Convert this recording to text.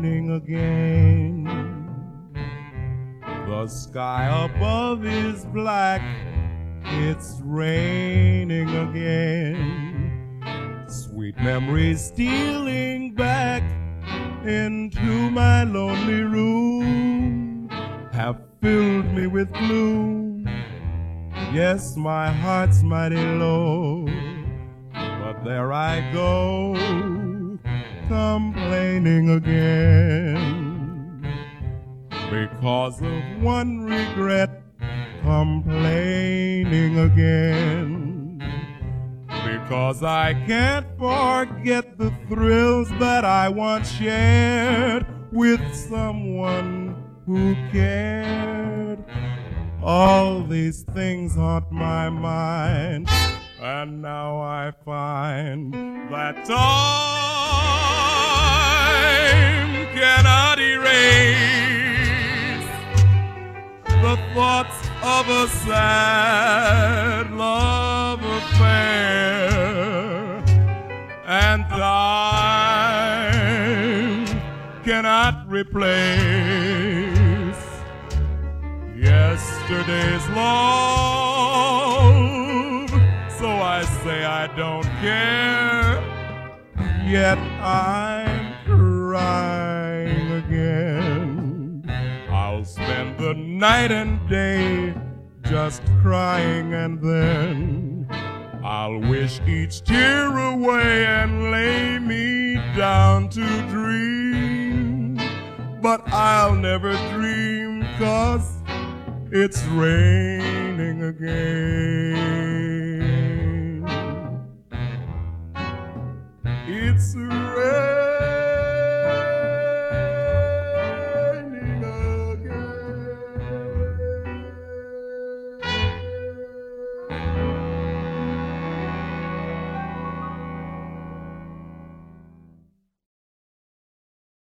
raining again. The sky above is black, it's raining again. Sweet memories stealing back into my lonely room have filled me with gloom. Yes, my heart's mighty low, but there I go, complaining again. Because of one regret, complaining again. Because I can't forget the thrills that I once shared with someone who cared. All these things haunt my mind, and now I find that time cannot erase the thoughts of a sad love affair, and time cannot replace yesterday's love. So I say I don't care, yet I'm crying again. I'll spend the night and day just crying, and then I'll wish each tear away and lay me down to dream. But I'll never dream, 'cause it's raining again.